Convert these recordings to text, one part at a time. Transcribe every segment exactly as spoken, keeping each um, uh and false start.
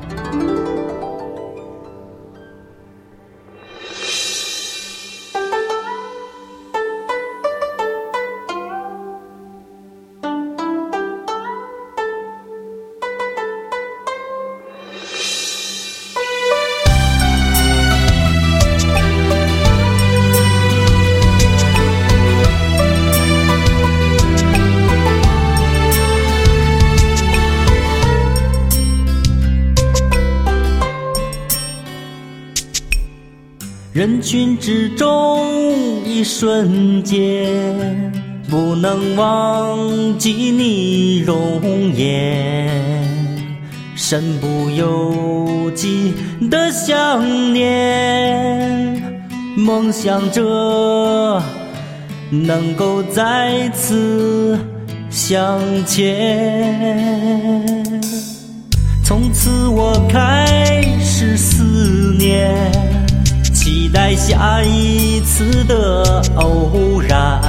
人群之中一瞬间，不能忘记你容颜，身不由己的想念，梦想着能够再次相见。从此我开始思念，期待下一次的偶然，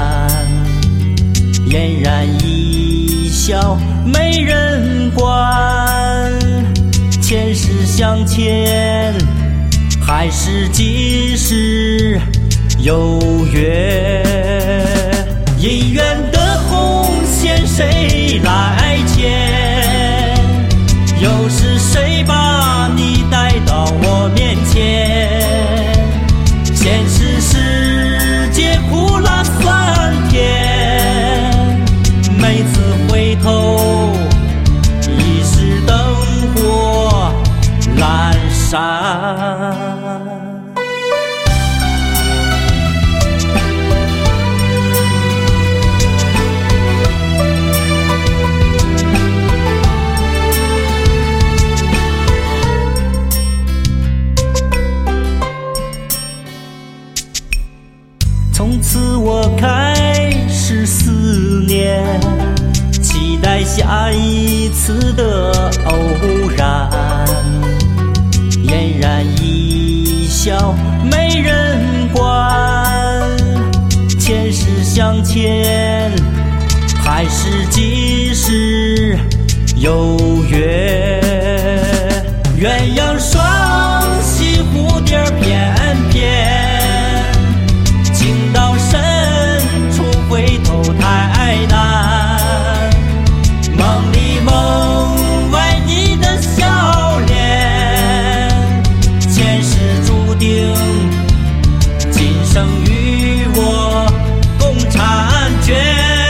嫣然一笑没人管，前世相欠还是今世有缘，姻缘的红线谁来牵？又是谁把你带到我面前？现实世界苦辣酸甜，每次回头已是灯火阑珊。从此我开始思念，期待下一次的偶然，嫣然一笑没人管，前世相欠还是今世有缘，鸳鸯双栖蝴蝶翩翩，情到深处回头太难，梦里梦外你的笑脸，前世注定今生与我共婵娟，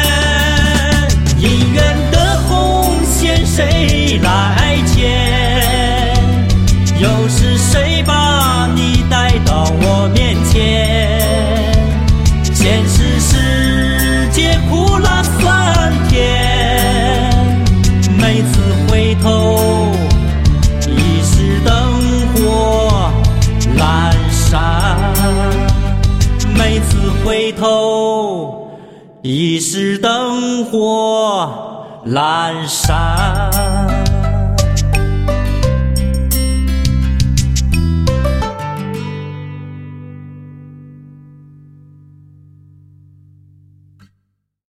姻缘的红线谁来牵？又是谁把你带到我面前？现实世界苦辣酸甜，每次回头已是灯火阑珊，每次回头已是灯火阑珊。